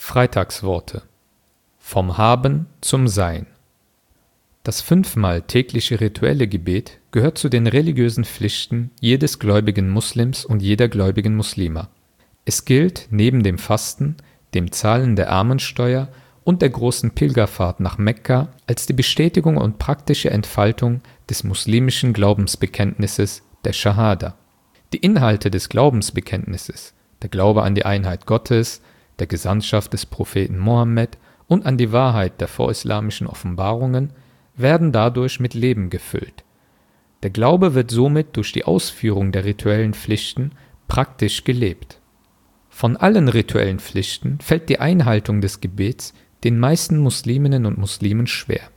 Freitagsworte. Vom Haben zum Sein. Das 5-mal tägliche rituelle Gebet gehört zu den religiösen Pflichten jedes gläubigen Muslims und jeder gläubigen Muslima. Es gilt neben dem Fasten, dem Zahlen der Armensteuer und der großen Pilgerfahrt nach Mekka als die Bestätigung und praktische Entfaltung des muslimischen Glaubensbekenntnisses, der Schahada. Die Inhalte des Glaubensbekenntnisses, der Glaube an die Einheit Gottes, der Gesandtschaft des Propheten Mohammed und an die Wahrheit der vorislamischen Offenbarungen, werden dadurch mit Leben gefüllt. Der Glaube wird somit durch die Ausführung der rituellen Pflichten praktisch gelebt. Von allen rituellen Pflichten fällt die Einhaltung des Gebets den meisten Musliminnen und Muslimen schwer.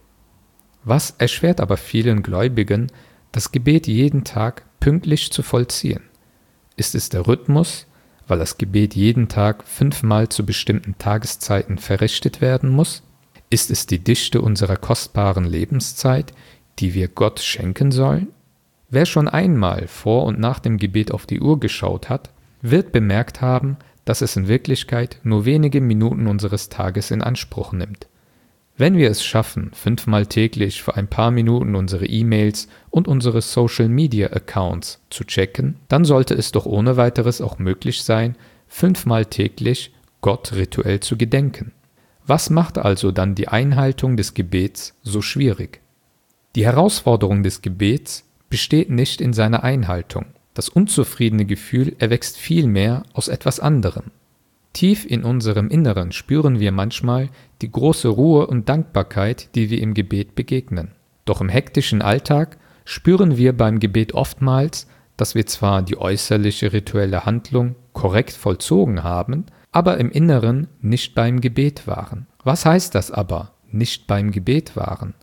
Was erschwert aber vielen Gläubigen, das Gebet jeden Tag pünktlich zu vollziehen? Ist es der Rhythmus, weil das Gebet jeden Tag 5-mal zu bestimmten Tageszeiten verrichtet werden muss? Ist es die Dichte unserer kostbaren Lebenszeit, die wir Gott schenken sollen? Wer schon einmal vor und nach dem Gebet auf die Uhr geschaut hat, wird bemerkt haben, dass es in Wirklichkeit nur wenige Minuten unseres Tages in Anspruch nimmt. Wenn wir es schaffen, 5-mal täglich für ein paar Minuten unsere E-Mails und unsere Social-Media-Accounts zu checken, dann sollte es doch ohne weiteres auch möglich sein, 5-mal täglich Gott rituell zu gedenken. Was macht also dann die Einhaltung des Gebets so schwierig? Die Herausforderung des Gebets besteht nicht in seiner Einhaltung. Das unzufriedene Gefühl erwächst vielmehr aus etwas anderem. Tief in unserem Inneren spüren wir manchmal die große Ruhe und Dankbarkeit, die wir im Gebet begegnen. Doch im hektischen Alltag spüren wir beim Gebet oftmals, dass wir zwar die äußerliche rituelle Handlung korrekt vollzogen haben, aber im Inneren nicht beim Gebet waren. Was heißt das aber, nicht beim Gebet waren?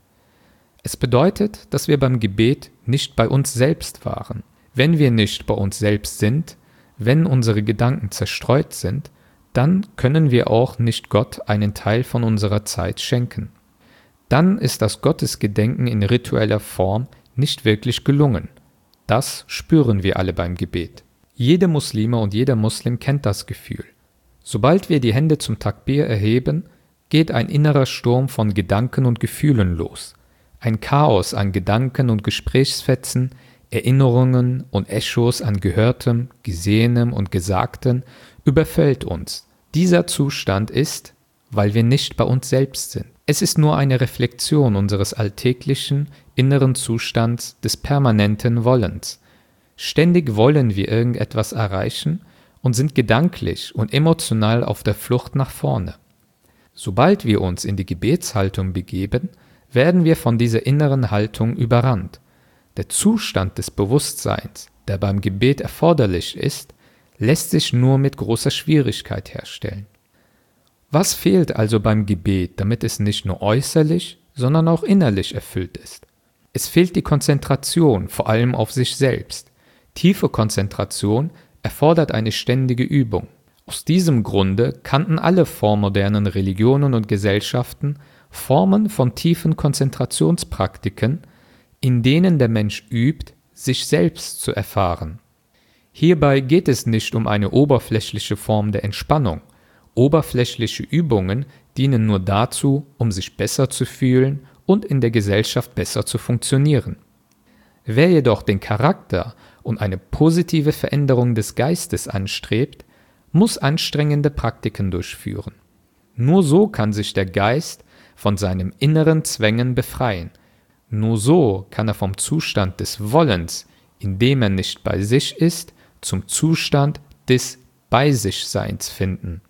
Es bedeutet, dass wir beim Gebet nicht bei uns selbst waren. Wenn wir nicht bei uns selbst sind, wenn unsere Gedanken zerstreut sind, dann können wir auch nicht Gott einen Teil von unserer Zeit schenken. Dann ist das Gottesgedenken in ritueller Form nicht wirklich gelungen. Das spüren wir alle beim Gebet. Jede Muslime und jeder Muslim kennt das Gefühl. Sobald wir die Hände zum Takbir erheben, geht ein innerer Sturm von Gedanken und Gefühlen los. Ein Chaos an Gedanken und Gesprächsfetzen, Erinnerungen und Echos an Gehörtem, Gesehenem und Gesagten überfällt uns. Dieser Zustand ist, weil wir nicht bei uns selbst sind. Es ist nur eine Reflexion unseres alltäglichen, inneren Zustands des permanenten Wollens. Ständig wollen wir irgendetwas erreichen und sind gedanklich und emotional auf der Flucht nach vorne. Sobald wir uns in die Gebetshaltung begeben, werden wir von dieser inneren Haltung überrannt. Der Zustand des Bewusstseins, der beim Gebet erforderlich ist, lässt sich nur mit großer Schwierigkeit herstellen. Was fehlt also beim Gebet, damit es nicht nur äußerlich, sondern auch innerlich erfüllt ist? Es fehlt die Konzentration, vor allem auf sich selbst. Tiefe Konzentration erfordert eine ständige Übung. Aus diesem Grunde kannten alle vormodernen Religionen und Gesellschaften Formen von tiefen Konzentrationspraktiken, in denen der Mensch übt, sich selbst zu erfahren. Hierbei geht es nicht um eine oberflächliche Form der Entspannung. Oberflächliche Übungen dienen nur dazu, um sich besser zu fühlen und in der Gesellschaft besser zu funktionieren. Wer jedoch den Charakter und eine positive Veränderung des Geistes anstrebt, muss anstrengende Praktiken durchführen. Nur so kann sich der Geist von seinen inneren Zwängen befreien. Nur so kann er vom Zustand des Wollens, in dem er nicht bei sich ist, zum Zustand des Bei-sich-Seins finden.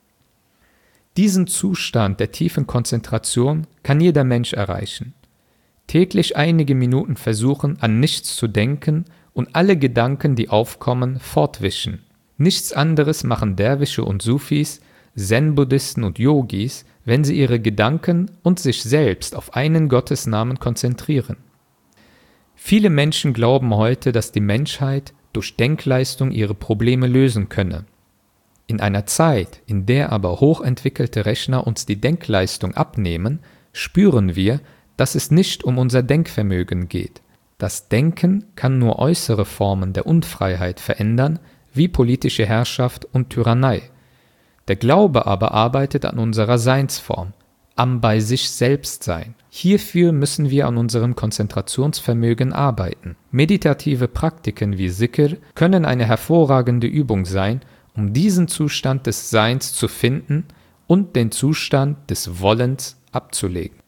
Diesen Zustand der tiefen Konzentration kann jeder Mensch erreichen. Täglich einige Minuten versuchen, an nichts zu denken und alle Gedanken, die aufkommen, fortwischen. Nichts anderes machen Derwische und Sufis, Zen-Buddhisten und Yogis, wenn sie ihre Gedanken und sich selbst auf einen Gottesnamen konzentrieren. Viele Menschen glauben heute, dass die Menschheit durch Denkleistung ihre Probleme lösen könne. In einer Zeit, in der aber hochentwickelte Rechner uns die Denkleistung abnehmen, spüren wir, dass es nicht um unser Denkvermögen geht. Das Denken kann nur äußere Formen der Unfreiheit verändern, wie politische Herrschaft und Tyrannei. Der Glaube aber arbeitet an unserer Seinsform, am bei sich selbst sein. Hierfür müssen wir an unserem Konzentrationsvermögen arbeiten. Meditative Praktiken wie Sikr können eine hervorragende Übung sein, um diesen Zustand des Seins zu finden und den Zustand des Wollens abzulegen.